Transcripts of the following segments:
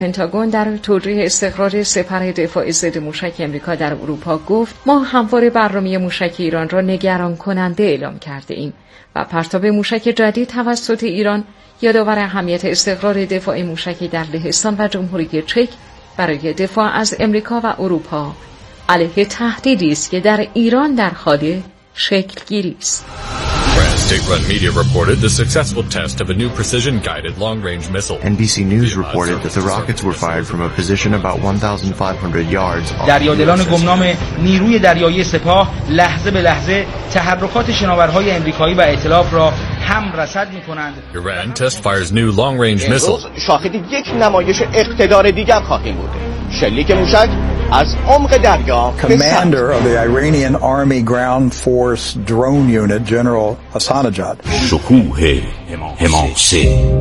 پنتاگون در توضیح استقرار سپر دفاع ضد موشک امریکا در اروپا گفت ما همواره برنامه موشک ایران را نگران کننده اعلام کرده ایم و پرتاب موشک جدید توسط ایران یادآور اهمیت استقرار دفاع موشکی در لهستان و جمهوری چک برای دفاع از امریکا و اروپا علیه تهدیدی است که در ایران در حال شکل گیری است. State-run media reported the successful test of a new precision-guided long-range missile. NBC News reported that the rockets were fired from a position about 1,500 yards. دریادلان گمنام نیروی دریایی سپاه لحظه به لحظه تحرکات شناورهای امریکایی و ائتلاف را هم رصد می‌کنند. Iran test fires new long-range missile. شاهد یک نمایش اقتدار دیگر خواهیم بود. شلیک موشک از عمق دریا. Commander of the Iranian Army Ground Force Drone Unit, General Hassanajad. شکوه حماسه.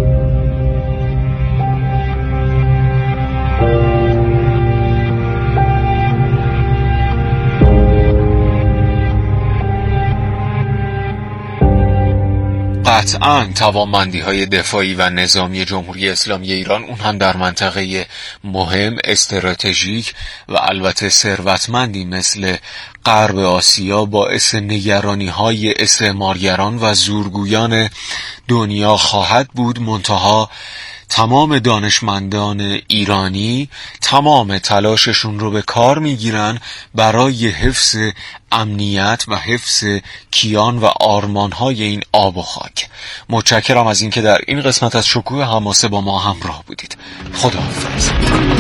قطعاً توانمندی‌های دفاعی و نظامی جمهوری اسلامی ایران، اون هم در منطقه مهم، استراتژیک و البته ثروتمندی مثل غرب آسیا، باعث نگرانی‌های استعمارگران و زورگویان دنیا خواهد بود. منتها تمام دانشمندان ایرانی تمام تلاششون رو به کار میگیرن برای حفظ امنیت و حفظ کیان و آرمانهای این آب و خاک. متشکرم از اینکه در این قسمت از شکوه حماسه با ما همراه بودید. خداحافظ.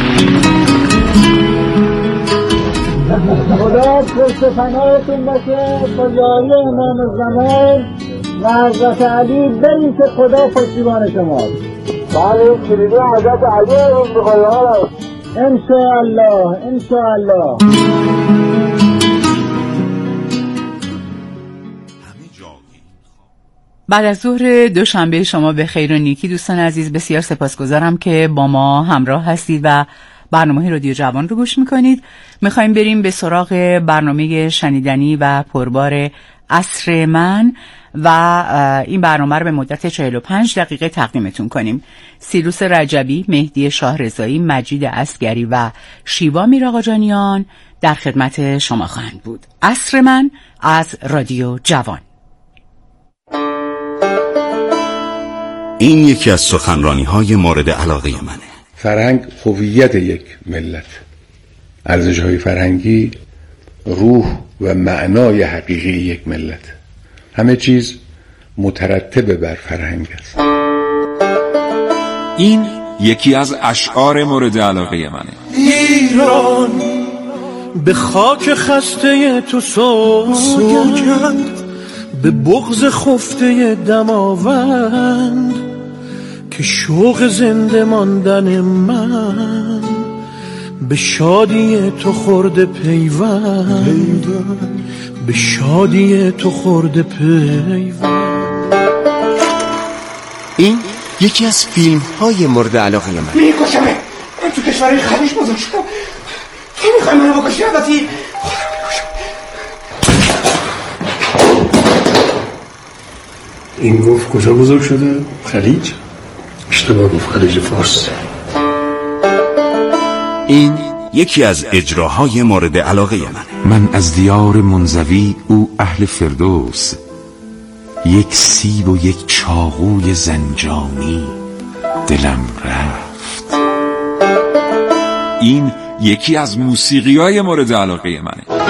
خدا پشت پناهتون باشه با یاری امام زمان و حضرت علی، بریم که خدا پشتیبان شماست. بله، کلیدی حضرت علی رو بخواهی ها انشاءالله انشاءالله. بعد از ظهر دوشنبه شما به خیر و نیکی دوستان عزیز. بسیار سپاسگزارم که با ما همراه هستید و برنامه رادیو جوان رو گوش میکنید. میخوایم بریم به سراغ برنامه شنیدنی و پربار عصر من و این برنامه رو به مدت 45 دقیقه تقدیمتون کنیم. سیروس رجبی، مهدی شاهرضایی، مجید اسگری و شیوا میرآقاجانیان در خدمت شما خواهند بود. عصر من از رادیو جوان. این یکی از سخنرانی‌های مورد علاقه منه. فرهنگ هویت یک ملت، ارزش‌های فرهنگی روح و معنای حقیقی یک ملت. همه چیز مترتب بر فرهنگ است. این یکی از اشعار مورد علاقه منه. ایران به خاک خسته تو سوگند، به بغض خفته دماوند، که شوق زنده ماندن من به شادی تو خورده پیوند، به شادی تو خورده پیوند. این یکی از فیلم های مورد علاقه من. میکشمه، من تو کشورهای خلیج بزرگ شدم، تو میخوای منو بکشی؟ البته این گفت کجا بزرگ شده؟ خلیج؟ اشتباه گفت، خلیج فارس. این یکی از اجراهای مورد علاقه منه. من از دیار منزوی، او اهل فردوس، یک سیب و یک چاقوی زنجانی دلم رفت. این یکی از موسیقی‌های مورد علاقه منه.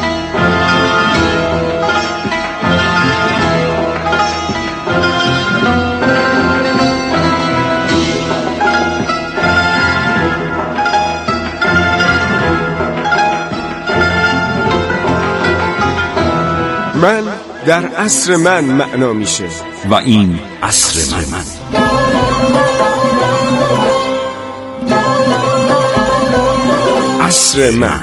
من در عصر من معنا میشه و این عصر من. عصر من.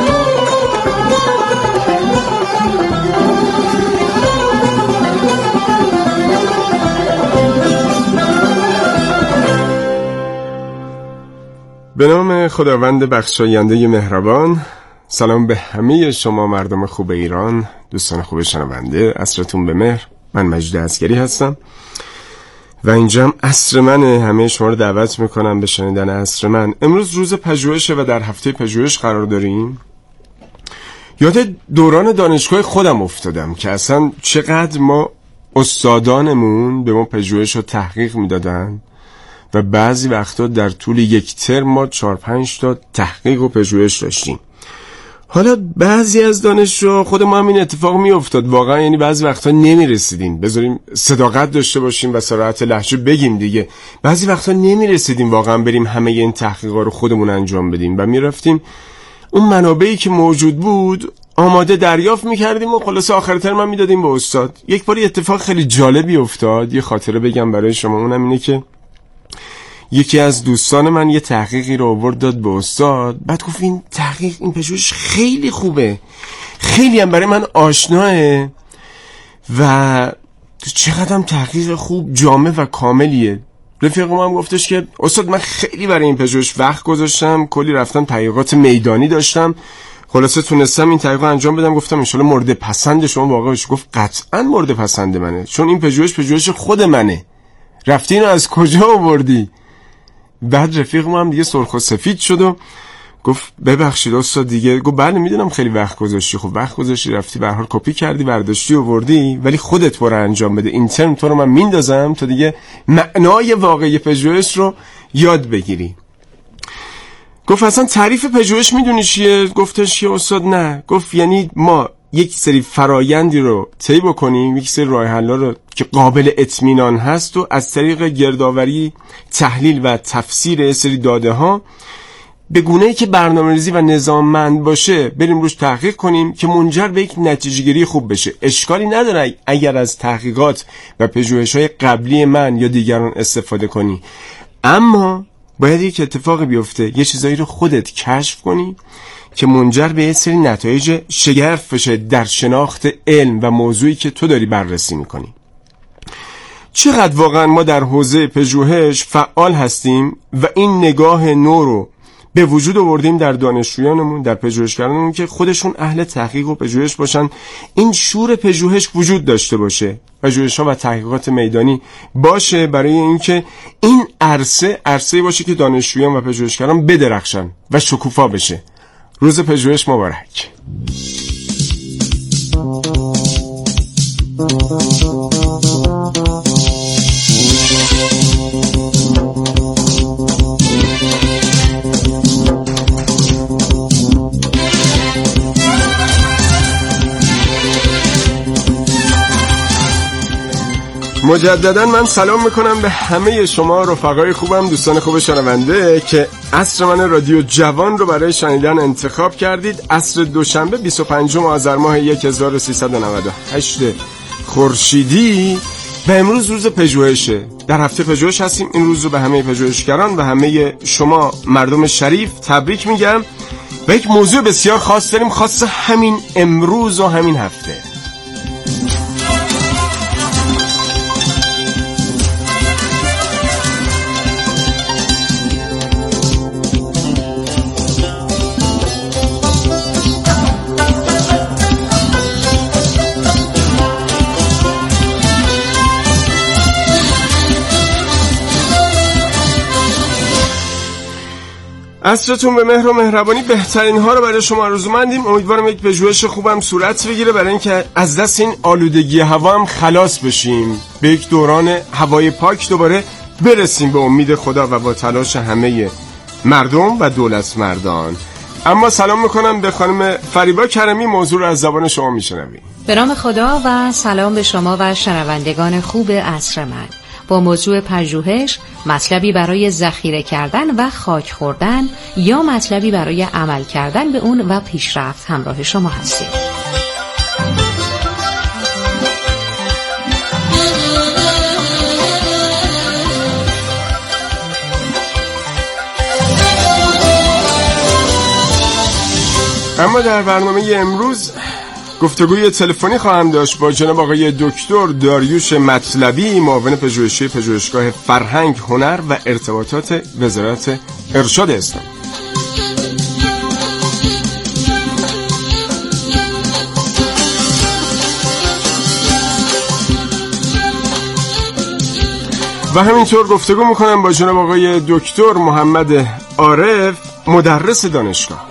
به نام خداوند بخشاینده مهربان. سلام به همه شما مردم خوب ایران، دوستان خوب شنونده. عصرتون به مهر. من مجید اسگری هستم و اینجا هم عصر منه. همه شما رو دعوت میکنم به شنیدن عصر من. امروز روز پژوهشه و در هفته پژوهش قرار داریم. یاد دوران دانشگاه خودم افتادم که اصلا چقدر ما استادانمون به ما پژوهش و تحقیق میدادن و بعضی وقتا در طول یک ترم ما 4-5 تا تحقیق و پژوهش داشتیم. حالا بعضی از دانشجو خود ما هم این اتفاق میافتاد واقعا، یعنی بعضی وقتا نمیرسیدیم، بذاریم صداقت داشته باشیم و صراحت لهجه بگیم دیگه، بعضی وقتا نمیرسیدیم واقعا بریم همه این تحقیقات رو خودمون انجام بدیم و میرفتیم اون منابعی که موجود بود آماده دریافت میکردیم و خلاص آخر ترم هم میدادیم به استاد. یک باری اتفاق خیلی جالبی افتاد، یه خاطره بگم برای شما. اونم اینه که یکی از دوستان من یه تحقیقی رو آورد داد به استاد، بعد گفت این تحقیق، این پژوهش خیلی خوبه، خیلی هم برای من آشناه و چقدر هم تحقیق خوب جامع و کاملیه. رفیقم هم گفتش که استاد من خیلی برای این پژوهش وقت گذاشتم، کلی رفتم تحقیقات میدانی داشتم، خلاصه تونستم این تحقیق انجام بدم. گفتم ان شاءالله مورد پسند شما واقع بشه. گفت قطعا مورد پسند منه، چون این پژوهش خود منه. رفتی اینو از کجا آوردی؟ بعد رفیقم هم دیگه سرخ و سفید شد و گفت ببخشید استاد دیگه. گفت بله میدونم خیلی وقت گذاشتی. خب وقت گذاشتی، رفتی به هر حال کپی کردی، برداشتی آوردی، ولی خودت برو انجام بده. این ترم تو رو من میندازم تا دیگه معنای واقعی پژوهش رو یاد بگیری. گفت اصلا تعریف پژوهش میدونی چیه؟ گفتش که استاد نه. گفت یعنی ما یک سری فرایندی رو طی بکنیم، یک سری راه حل‌ها رو که قابل اطمینان هست و از طریق گردآوری، تحلیل و تفسیر سری داده ها به گونه‌ای که برنامه‌ریزی و نظاممند باشه بریم روش تحقیق کنیم که منجر به یک نتیجه‌گیری خوب بشه. اشکالی نداره اگر از تحقیقات و پژوهش‌های قبلی من یا دیگران استفاده کنی، اما باید یک اتفاقی بیفته، یه چیزایی رو خودت کشف کنی که منجر به یه سری نتایج شگرف بشه در شناخت علم و موضوعی که تو داری بررسی میکنی. چقدر واقعا ما در حوزه پژوهش فعال هستیم و این نگاه نو رو به وجود آوردیم در دانشجویانمون، در پژوهشگرانمون که خودشون اهل تحقیق و پژوهش باشن، این شور پژوهش وجود داشته باشه، پژوهش‌ها و تحقیقات میدانی باشه، برای اینکه این عرصه باشه که دانشجویان و پژوهشگران بدرخشن و شکوفا بشه. روز پژوهش مبارک. مجددا من سلام میکنم به همه شما رفقای خوبم، دوستان خوب شنونده که عصر من رادیو جوان رو برای شنیدن انتخاب کردید. عصر دوشنبه 25 آذر ماه 1398 خورشیدی و امروز روز پژوهشه. در هفته پژوهش هستیم. این روز رو به همه پژوهشگران و همه شما مردم شریف تبریک میگم و یک موضوع بسیار خاص داریم، خاص همین امروز و همین هفته. عصرتون به مهر و مهربانی. بهترین ها رو برای شما آرزومندیم. امیدوارم یک پژوهش خوبم صورت بگیره برای اینکه از دست این آلودگی هوا هم خلاص بشیم، به یک دوران هوای پاک دوباره برسیم به امید خدا و با تلاش همه مردم و دولت مردان. اما سلام میکنم به خانم فریبا کرمی. موضوع رو از زبان شما میشنویم. به نام خدا و سلام به شما و شنوندگان خوب عصر من. با موضوع پژوهش، مطلبی برای ذخیره کردن و خاک خوردن یا مطلبی برای عمل کردن به اون و پیشرفت همراه شما هستیم. اما در برنامه امروز گفتگوی تلفنی خواهم داشت با جناب آقای دکتر داریوش مطلبی، معاون پژوهشی پژوهشگاه فرهنگ، هنر و ارتباطات وزارت ارشاد اسلامی. و همینطور گفتگو میکنم با جناب آقای دکتر محمد عارف، مدرس دانشگاه.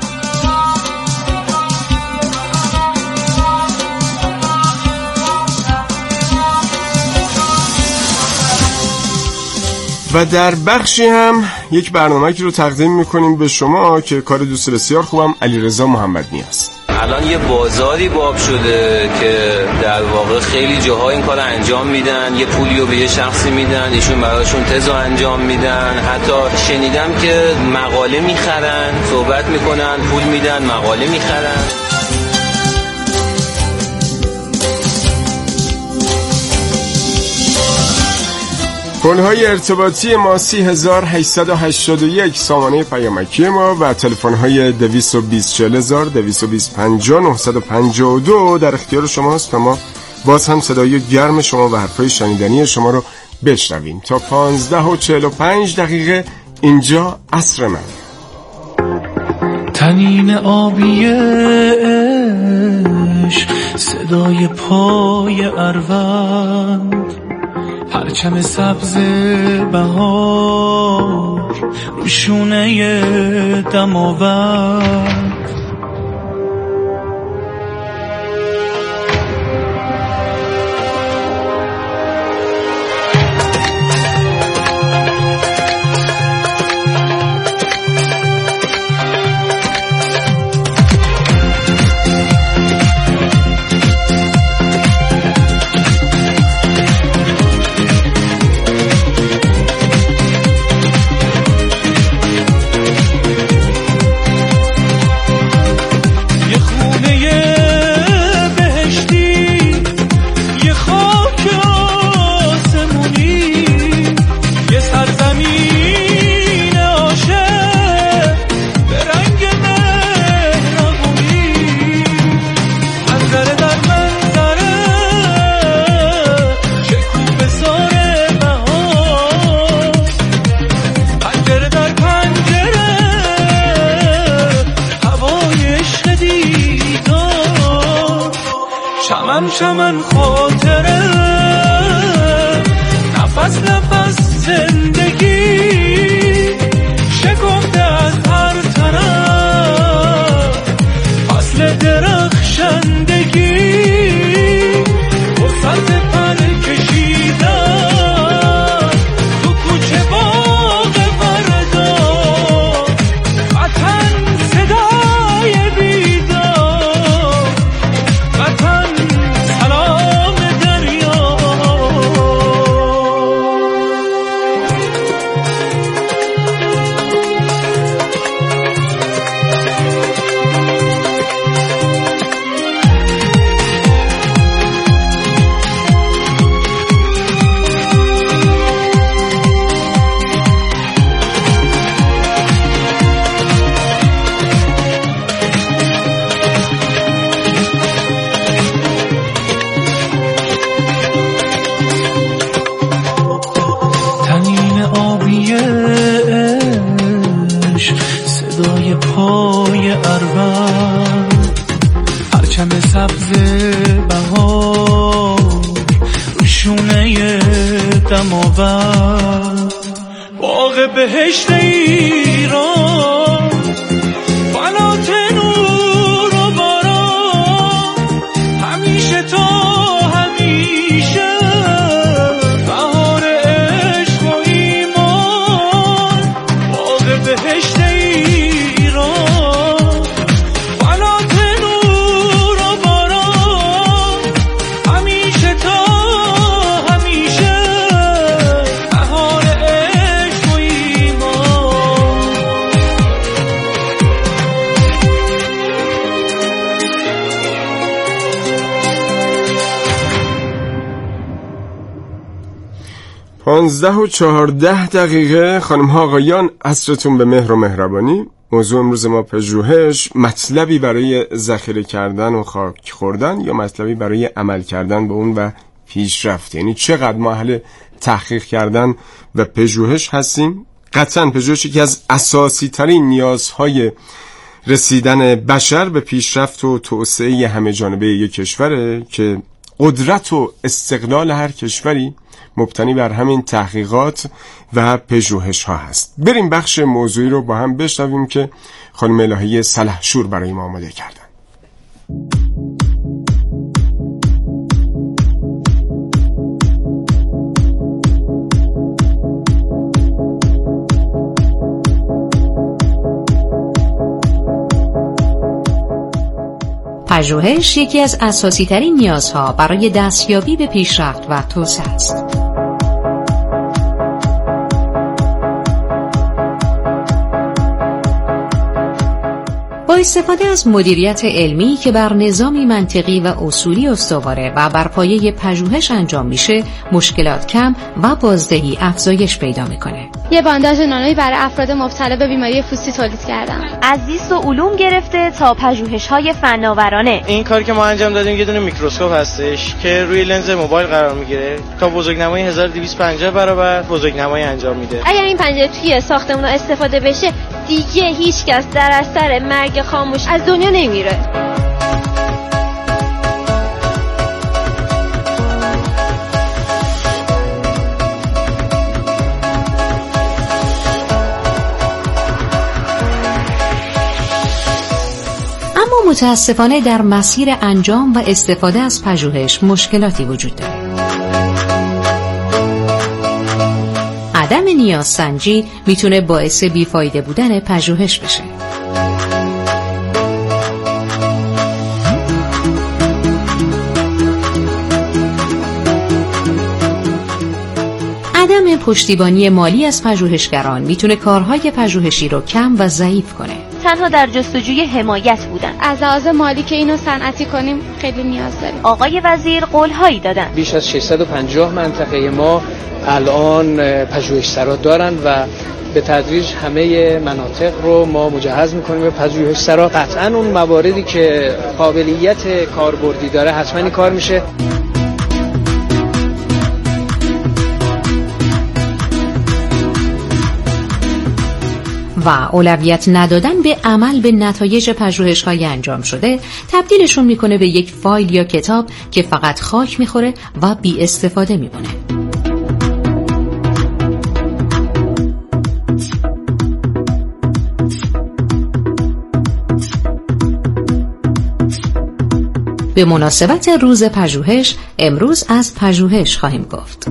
و در بخشی هم یک برنامه‌ای رو تقدیم میکنیم به شما که کار دوست بسیار خوبم علیرضا محمدی است. الان یه بازاری باب شده که در واقع خیلی جاها این کار انجام میدن، یه پولیو به یه شخصی میدن، ایشون براشون تزو انجام میدن. حتی شنیدم که مقاله میخرن، صحبت میکنن، پول میدن، مقاله میخرن. تلفن‌های ارتباطی ما 3881 سامانه پیامکی ما و تلفن‌های 220 220 در اختیار شماست و ما باز هم صدای گرم شما و حرفای شنیدنی شما رو بشنویم تا 15:45 اینجا عصر من. تنین آبی عشق، صدای پای اروند، پرچم سبز بهار رو شونه دماوند. چمن خاطره، نفس نفس زندگی شکفته از هر طرف، فصل درخشندگی فرصت پر کشیدن تو کوچه باغ فردا، وطن صدای بیدار، وطن سبز بهار رو شونه دماوند، باغ بهشت ایران، فلات نور و باران، همیشه تا همیشه بهار عشق و ایمان، باغ بهشت ایران، فلات پانزده و 14 خانم ها آقایان، عصرتون به مهر و مهربانی. موضوع امروز ما پژوهش، مطلبی برای ذخیره کردن و خاک خوردن یا مطلبی برای عمل کردن به اون و پیشرفت. یعنی چقدر ما اهل تحقیق کردن و پژوهش هستیم. قطعا پژوهش یکی از اساسی ترین نیازهای رسیدن بشر به پیشرفت و توسعه همه جانبه یک کشوره که قدرت و استقلال هر کشوری مبتنی بر همین تحقیقات و پژوهش ها هست. بریم بخش موضوعی رو با هم بشنویم که خانم الهی سلحشور برای ما آماده کردن. پژوهش یکی از اساسی ترین نیازها برای دستیابی به پیشرفت و توسعه است. با استفاده از مدیریت علمی که بر نظامی منطقی و اصولی استواره و بر پایه پژوهش انجام میشه، مشکلات کم و بازدهی افزایش پیدا میکنه. یه بانداژ نانویی برای افراد مبتلا به بیماری پوستی تولید کردم. از زیست و علوم گرفته تا پژوهش‌های فناورانه. این کاری که ما انجام دادیم یه دونه میکروسکوپ هستش که روی لنز موبایل قرار میگیره تا بزرگنمایی 1250 برابر بزرگنمایی انجام میده. اگر این پنجره توی ساختمون استفاده بشه، دیگه هیچ کس در اثر مرگ خاموش از دنیا نمیره. اما متاسفانه در مسیر انجام و استفاده از پژوهش مشکلاتی وجود داره. عدم نیازسنجی میتونه باعث بیفایده بودن پژوهش بشه. عدم پشتیبانی مالی از پژوهشگران میتونه کارهای پژوهشی رو کم و ضعیف کنه. تنها در جستجوی حمایت بودن. از لحاظ مالی که اینو صنعتی کنیم خیلی نیاز داریم. آقای وزیر قولهایی دادن. بیش از 650 منطقه ما الان پژوهشسرا دارن و به تدریج همه مناطق رو ما مجهز میکنیم به پژوهشسرا. قطعاً اون مواردی که قابلیت کاربردی داره حتما این کار میشه. و اولویت ندادن به عمل به نتایج پژوهش‌های انجام شده تبدیلشون میکنه به یک فایل یا کتاب که فقط خاک میخوره و بی استفاده میمونه. به مناسبت روز پژوهش امروز از پژوهش خواهیم گفت.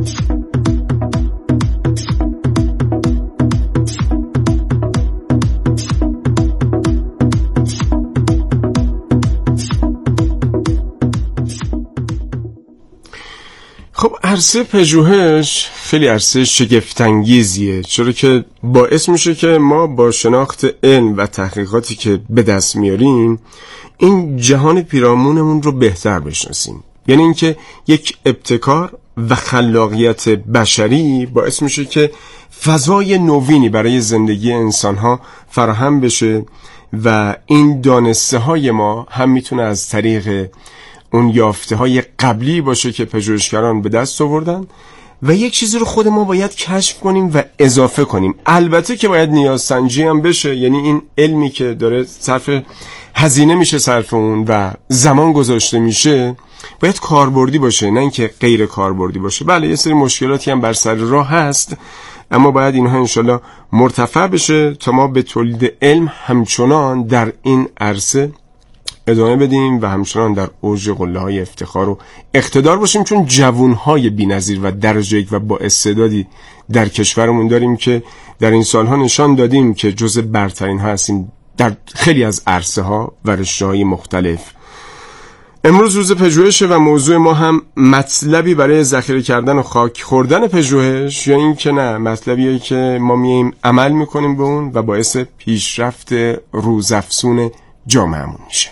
خب عرصه پژوهش خیلی عرصه شگفت‌انگیزیه، چرا که باعث میشه که ما با شناخت علم و تحقیقاتی که به دست میاریم این جهان پیرامونمون رو بهتر بشناسیم. یعنی اینکه یک ابتکار و خلاقیت بشری باعث میشه که فضای نوینی برای زندگی انسانها فراهم بشه و این دانسته های ما هم میتونه از طریق اون یافته های قبلی باشه که پژوهشگران به دست آوردن و یک چیزی رو خود ما باید کشف کنیم و اضافه کنیم. البته که باید نیازسنجی هم بشه، یعنی این علمی که داره صرف هزینه میشه صرف اون و زمان گذاشته میشه باید کاربردی باشه، نه اینکه غیر کاربردی باشه. بله یه سری مشکلاتی هم بر سر راه هست، اما باید اینها انشالله مرتفع بشه تا ما به تولید علم همچنان در این عرصه ادامه بدیم و همچنان در اوج قله‌های افتخار و اقتدار باشیم، چون جوانهای بی‌نظیر و درجه یک و با استعدادی در کشورمون داریم که در این سالها نشان دادیم که جزء برترین ها هستیم در خیلی از عرصه ها و رشته‌های مختلف. امروز روز پژوهش و موضوع ما هم مطلبی برای ذخیره کردن و خاک خوردن پژوهش، یا این که نه مطلبیه که ما میایم عمل میکنیم به اون و باعث پیشرفت روزافزون جامعهمون میشه.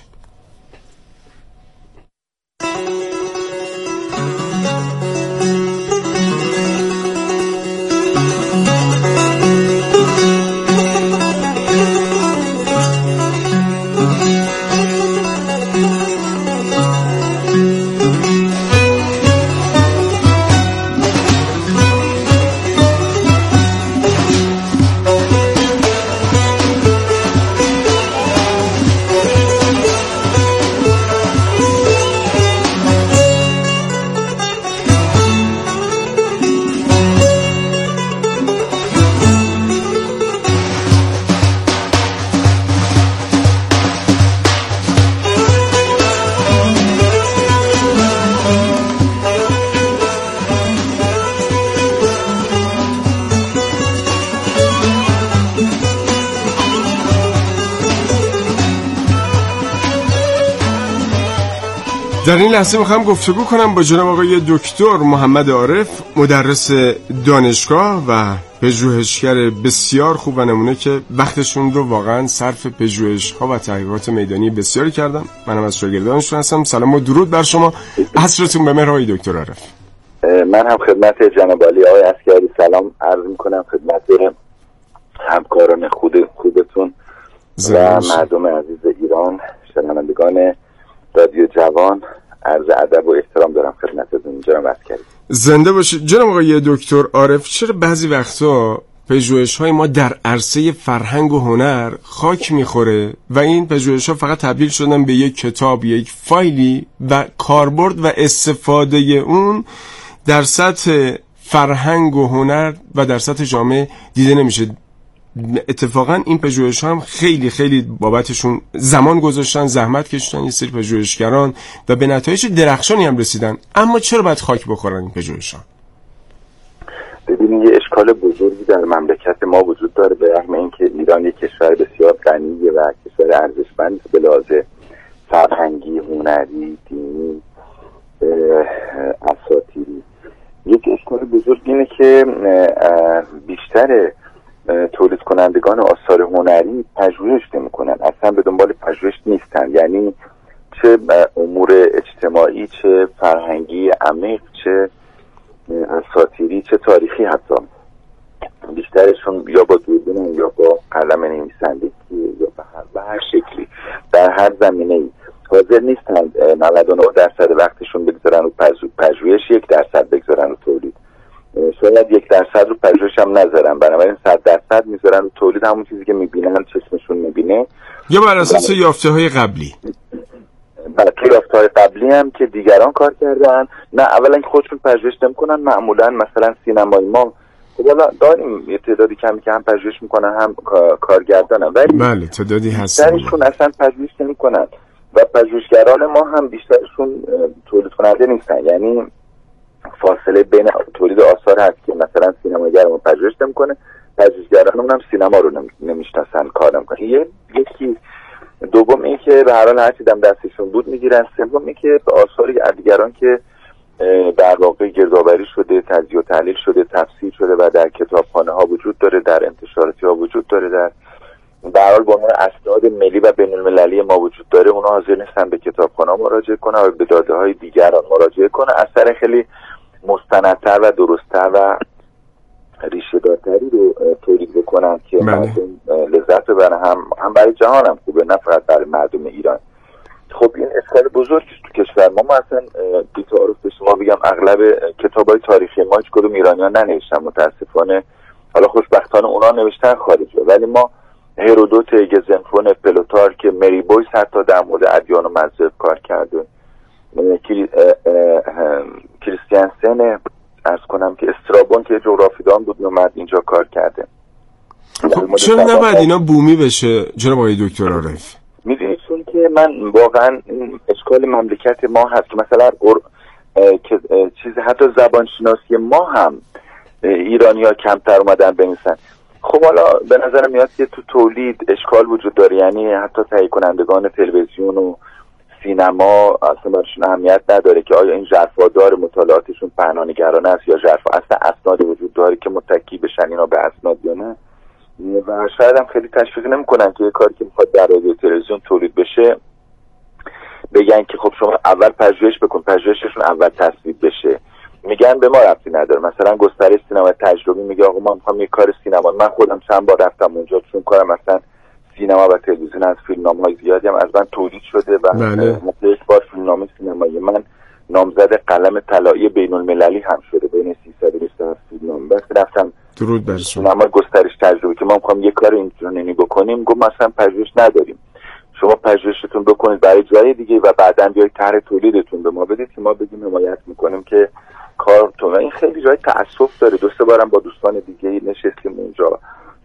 در این لحظه میخوام گفتگو کنم با جناب آقای دکتر محمد عارف، مدرس دانشگاه و پژوهشگر بسیار خوب و نمونه که وقتشون رو واقعا صرف پژوهش‌ها و تحقیقات میدانی بسیاری کردن. منم از شاگردانشون هستم. سلام و درود بر شما. عصرتون بخیر آقای دکتر عارف. من هم خدمت جناب علی آقای عسکری سلام عرض میکنم خدمت همکاران خوبتون و مردم عزیز ایران، شنوندگان رادیو جوان. عرض ادب و احترام دارم خدمتتون جناب عسکری. زنده باشید. جناب آقای دکتر عارف، چرا بعضی وقتا پژوهش‌های ما در عرصه فرهنگ و هنر خاک میخوره و این پژوهش‌ها فقط تبدیل شدن به یک کتاب، یک فایلی و کاربرد و استفاده اون در سطح فرهنگ و هنر و در سطح جامعه دیده نمیشه؟ اتفاقا این پژوهش‌ها هم خیلی خیلی بابتشون زمان گذاشتن، زحمت کشیدن یه سری پژوهشگران و به نتایج درخشانی هم رسیدن. اما چرا باید خاک بخورن این پژوهش‌ها؟ ببینید، یه اشکال بزرگی در مملکت ما وجود داره، به رغم اینکه ایران یک کشور بسیار غنیه و کشور ارزشمند به لحاظ فرهنگی، هنری، دینی، اساطیری. یک اشکال بزرگ اینه که بیشتر تولید کنندگان آثار هنری پژوهش نمی‌کنن، اصلا به دنبال پژوهش نیستن. یعنی چه امور اجتماعی، چه فرهنگی عمیق، چه اساطیری، چه تاریخی، حتی بیشترشون یا با دوربین یا با قلم نویسندگی یا به هر شکلی در هر زمینه‌ای حاضر نیستن 99% وقتشون بگذارن رو پژوهش، 1% بگذارن رو تولید. شاید 1% رو پژوهش هم نذارن، بنابراین 100% میذارن رو تولید، همون چیزی که میبینن، چشمشون میبینه، یا بر اساس یافته‌های قبلی. بلکه یافته‌های قبلی هم که دیگران کار کردن. نه، اولا که خودشون پژوهش نمی‌کنن. معمولا مثلا سینمای ما حالا داریم یه تعدادی کمی که هم پژوهش میکنن هم کارگردانن، ولی بله تعدادی هستن بیشترشون اصلا پژوهش نمی‌کنن و پژوهشگران ما هم بیشترشون تولید کننده نیستن. یعنی فاصله بین تولید آثار هست که مثلا سینماگر ما پژوهش نمی‌کنه، پژوهشگران هم سینما رو نمی‌شناسن، کار نمی‌کنن. یکی دوم این که به هر حال هر چیزی دستشون بود میگیرن. سوم این که به آثار دیگران که در واقع گردآوری شده، تجزیه و تحلیل شده، تفسیر شده و در کتابخانه ها وجود داره، در انتشاراتی ها وجود داره، در هر حال به عنوان اسناد ملی و بین‌المللی ما وجود داره، اونا حاضر نیستن به کتابخانه مراجعه کنن و به داده های دیگران مراجعه کنن. اثر خیلی مستندتر و درست‌تر و ریشه دارتری رو تولید بکنن که مردم لذت ببرن، هم برای جهان هم خوبه، نه فقط برای مردم ایران. خب این اشکال بزرگی تو کشور ما اصلا بی تعارف به شما بگم اغلب کتابای تاریخی ما هیچ کدوم ایرانیان ننوشتن متاسفانه. حالا خوشبختانه اونا نوشتن خارجی، ولی ما هرودوت، گزنفون، پلوتارک، مری بویس حتی در مورد ادیان و مذهب کار کرده، کریستیانسن، عرض کنم که استرابون که جغرافیدان بود اومد اینجا کار کرده. خب چرا نباید اینا بومی بشه جناب آقای دکتر عارف؟ میدونید چون که من واقعا اشکال مملکت ما هست که مثلا چیز حتی زبانشناسی ما هم ایرانی‌ها کمتر اومدن بنویسن. خب حالا به نظر میاد که تو تولید اشکال وجود داره، یعنی حتی تهیه کنندگان تلویزیون و سینما اصلا برشون اهمیت نداره که آیا این ژرفا داره مطالعاتشون پهنانگرانه است یا ژرفا اصلا اسنادی وجود داره که متکی بشن اینا به اسناد یا نه، و شاید هم خیلی تشویق نمی‌کنن که یه کاری که میخواد در رادیو تلویزیون تولید بشه بگن که خب شما اول پژوهش بکن، پژوهششون اول تصویب بشه. میگن به ما ربطی نداره. مثلا گستره سینما تجربی میگه آقا ما میخوام یه کار سینما، من خودم چند بار رفتم اونجا چون کارم مثلا سینما و تلویزیون از فیلمنامه‌های زیادی هم از من تولید شده و یک بار فیلمنامه سینمایی من نامزد قلم طلایی بین‌المللی هم شده بین 327 فیلمنامه. بس رفتم درود بر شما سینما گسترش تجربی که ما میخوام یه کار اینجوری بکنیم، گفت مثلا پژوهش نداریم، شما پژوهشتون بکنید برای جای دیگه و بعداً بیاید طرح تولیدتون به ما بدید که ما بگیم حمایت میکنیم که کارتون. این خیلی جای تأسف داره. 2-3 بارم با دوستان دیگه نشستیم اونجا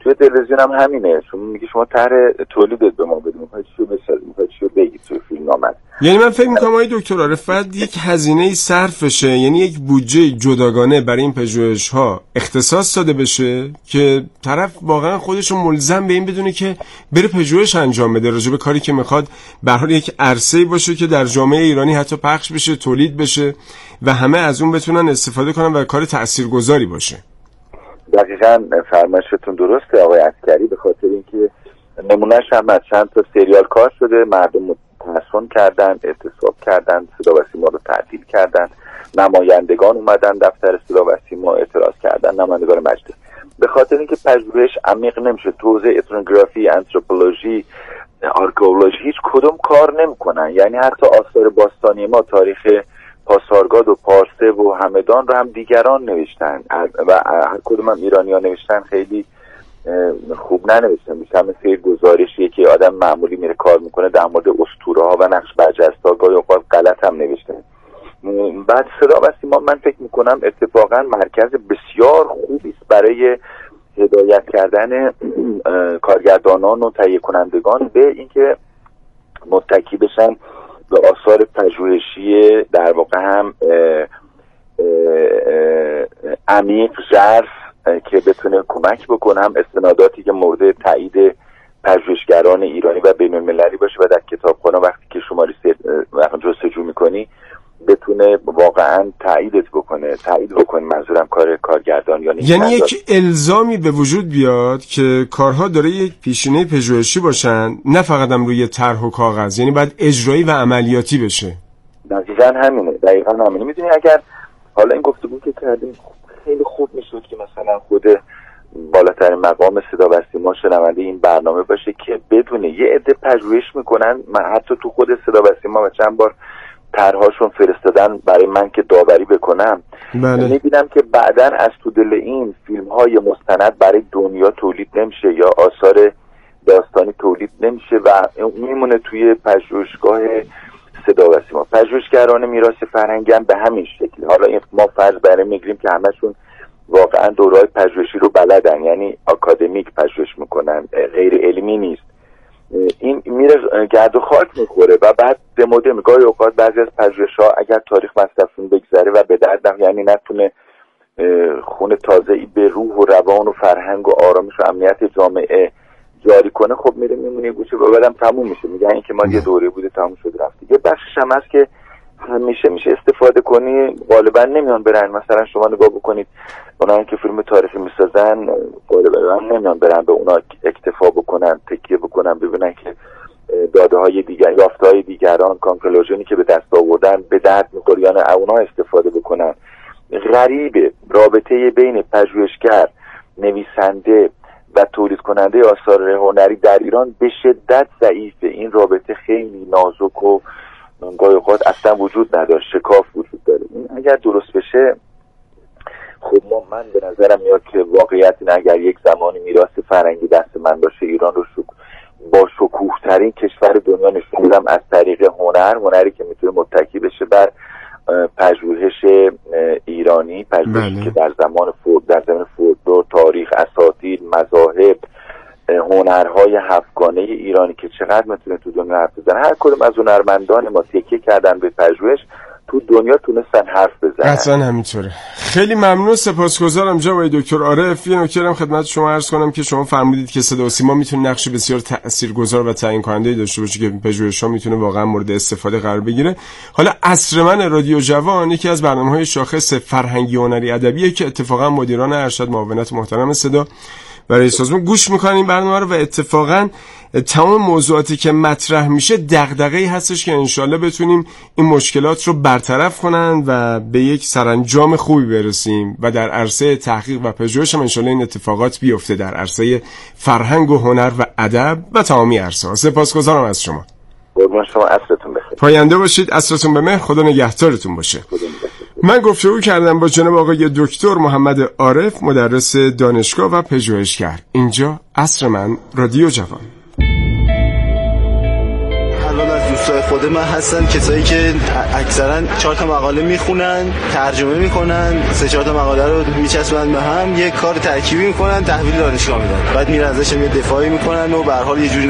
توی تلویزیون هم همینه، شما میگی شما طرح تولیدت به ما بدید، میخواید چی بسازید، میخواید چی بگید توی فیلم نامت. یعنی من فکر میکنم آقای دکتر عارف باید یک هزینه‌ای صرف بشه، یعنی یک بودجه جداگانه برای این پژوهش‌ها اختصاص داده بشه که طرف واقعا خودش رو ملزم به این بدونه که بره پژوهش انجام بده راجع به کاری که میخواد، به هر حال یک عرصه‌ای باشه که در جامعه ایرانی حتی پخش بشه، تولید بشه و همه از اون بتونن استفاده کنن و کار تاثیرگذاری باشه. دقیقاً فرمایشتون درسته آقای عسکری، به خاطر اینکه نمونهش هم از چند تا سریال کار شده، مردم تحسن کردن، اعتصاب کردن، صدا و سیما رو تعطیل کردن، نمایندگان اومدن دفتر صدا و سیما اعتراض کردن، نمایندگان مجلس. به خاطر اینکه پژوهش عمیق نمیشه، تو حوزه اتنوگرافی، آنتروپولوژی، آرکئولوژی هیچ کدوم کار نمیکنن. یعنی حتی آثار باستانی ما، تاریخ پاسارگاد و پارسه و همدان رو هم دیگران نوشتن و هر کدوم هم ایرانی‌ها نوشتن، خیلی خوب ننوشتن. میشه همه سری گزارشیه که آدم معمولی میره کار میکنه در مورد اسطوره‌ها و نقش برجسته‌ها، گاهی اوقات غلط هم نوشته. بعد صدا و سیما من فکر میکنم اتفاقا مرکز بسیار خوبی است برای هدایت کردن کارگردانان و تهیه کنندگان به اینکه متکی بشن به آثار پژوهشی در واقع هم عمیق، ژرف، که بتونه کمک بکنم استناداتی که مورد تایید پژوهشگران ایرانی و بین‌المللی باشه و در کتابخانه وقتی که شما جستجو میکنی بتونه واقعا تایید بکنه منظورم کار کارگردان. یعنی یک الزامی به وجود بیاد که کارها داره یک پیشینه پژوهشی باشن، نه فقط هم روی طرح و کاغذ، یعنی باید اجرایی و عملیاتی بشه. دقیقاً همینه. میدونی اگر حالا این گفتگو که کردیم خیلی خوب میشد که مثلا خود بالاترین مقام صدا و سیما شنونده این برنامه باشه که بدونه یه عده پژوهش میکنن. من حتی تو خود صدا و سیما چند بار طرح‌هاشون فرستادن برای من که داوری بکنم. بله. میبینم که بعداً از تو دل این فیلم‌های مستند برای دنیا تولید نمیشه یا آثار داستانی تولید نمیشه و میمونه توی پژوهشگاه صدا و سیما. پژوهشگران میراث فرهنگی هم به همین شکل. حالا این ما فرض برای میگیریم که همشون واقعا دوره‌های پژوهشی رو بلدن، یعنی آکادمیک پژوهش میکنن، غیر علمی نیست. این میره گرد و خاک میخوره و بعد دموده میگه اوقات بعضی از پژوهش‌ها اگر تاریخ مصرفون بگذره و به درد یعنی نتونه خون تازه‌ای به روح و روان و فرهنگ و آرامش و امنیت جامعه جاری کنه، خب میره میمونه گوشه و بعدم تموم میشه. میگن این که ما یه دوره بوده تموم شد رفت. یه بخشش هم هست که همیشه میشه استفاده کنی، غالبا نمیان برن. مثلا شما نگاه بکنید اونایی که فیلم تاریخی میسازن غالبا نمیان برن به اونا اکتفا بکنن، تکیه بکنن، ببینن که داده های دیگر، یافته های دیگران، کانکلوژنی که به دست آوردن به درد میخوره یا نه اونا استفاده بکنن. غریبه رابطه بین پژوهشگر، نویسنده و تولید کننده آثار هنری در ایران به شدت ضعیفه. این رابطه خیلی نازک و گاهی اوقات اصلا وجود نداره، شکاف وجود داره. این اگر درست بشه خب من به نظرم میاد که واقعیت این اگر یک زمانی میراث فرهنگی دست من باشه، ایران رو با شکوه ترین کشور دنیا نشون میدم از طریق هنری که میتونه متکی بشه بر پژوهش ایرانی، پژوهشی که در زمان فولکلور، تاریخ، اساطیر، مذاهب، هنرهای هفتگانه ایرانی که چقدر میتونه تو دنیا حرف بزنه. هر کدوم از هنرمندان ما تکیه کردن به پژوهش تو دنیا تونستن حرف بزنن. اصلا همینطوره. خیلی ممنون، سپاسگزارم جناب دکتر عارف. یه نکته هم خدمت شما عرض کنم که شما فرمودید که صدا و سیما میتونه نقش بسیار تاثیرگذار و تعیین کننده داشته باشه که پژوهش‌ها میتونه واقعا مورد استفاده قرار بگیره. حالا عصر من رادیو جوان یکی از برنامه‌های شاخص فرهنگی و هنری ادبیه که اتفاقا مدیران ارشد معاونت محترم صدا برای سازمان گوش میکنن این برنامه رو و اتفاقا تمام موضوعاتی که مطرح میشه دغدغه‌ای هستش که انشالله بتونیم این مشکلات رو برطرف کنن و به یک سرانجام خوبی برسیم و در عرصه تحقیق و پژوهش هم انشالله این اتفاقات بیفته در عرصه فرهنگ و هنر و ادب و تمامی عرصه‌ها. سپاسگزارم از شما. قربان شما، عصرتون بخیر. پاینده باشید، عصرتون به مهر، خدا نگهدارتون باشه. من گفتگو کردم با جناب آقای دکتر محمد عارف، مدرس دانشگاه و پژوهشگر. اینجا عصر من رادیو جوان. الان از دوستای خود من هستن کسایی که اکثرا 4 تا مقاله میخونن، ترجمه میکنن، 3-4 تا مقاله رو میچسبن به هم، یه کار ترکیبی میکنن، تحویل دانشگاه میدن، بعد میرن ازش یه دفاعی میکنن و به هر حال یه جوری